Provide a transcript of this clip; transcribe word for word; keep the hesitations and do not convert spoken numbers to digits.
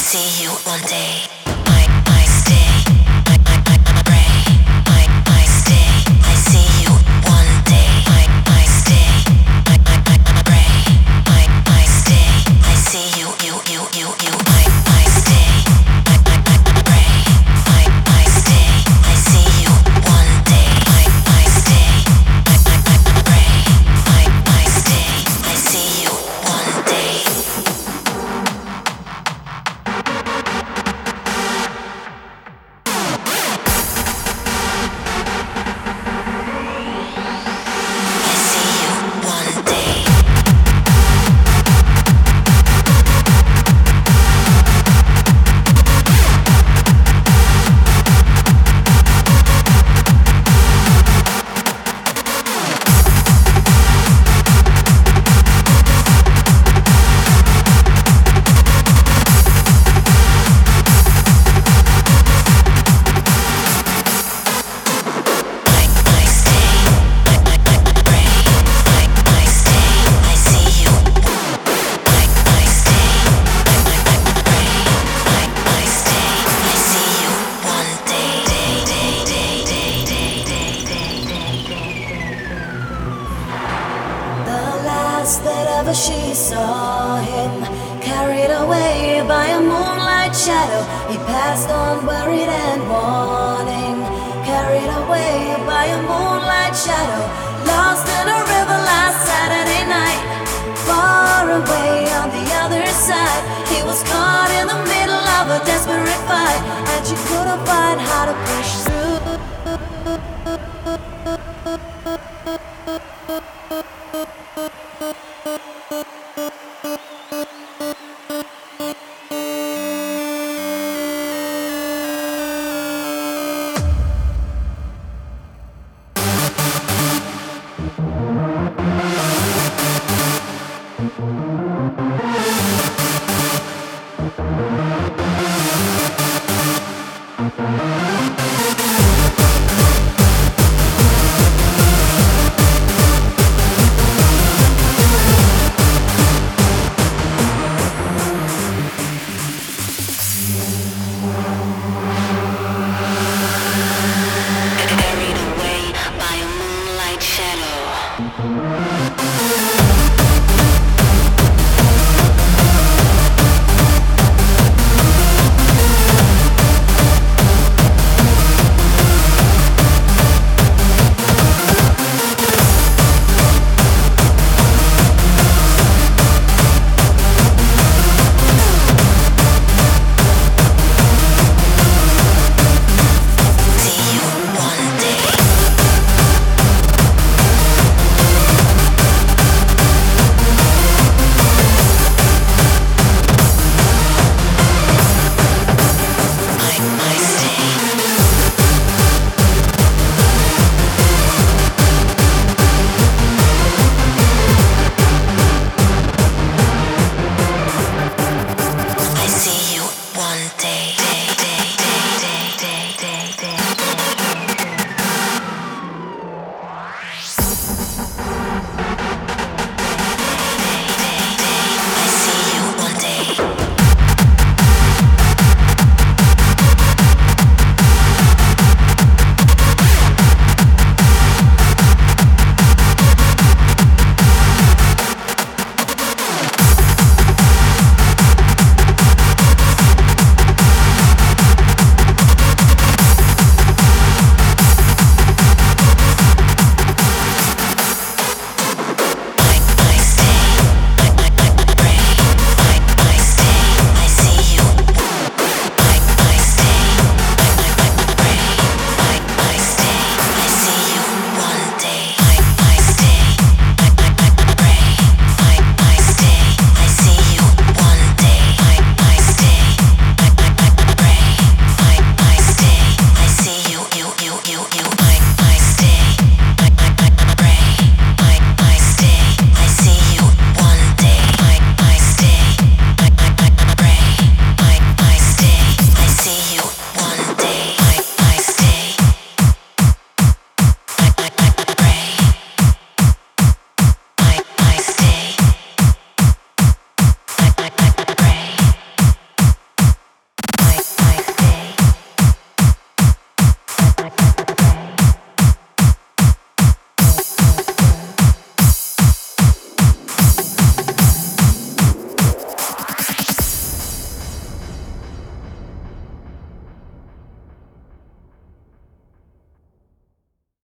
see you one day. I, I stay. I, I, I pray. I, I stay. I see you one day. I, I stay. I, I, I pray. I, I stay. I see you, you, you, you, you. I, I stay. I, I, I pray. I, I stay. I see you one day. I, I stay. I, I, I pray. I, I stay. I see you one day. That ever she saw him, carried away by a moonlight shadow. He passed on buried and mourning, carried away by a moonlight shadow. Lost in a river last Saturday night, far away on the other side. He was caught in the middle of a desperate fight, and she couldn't find how to push through.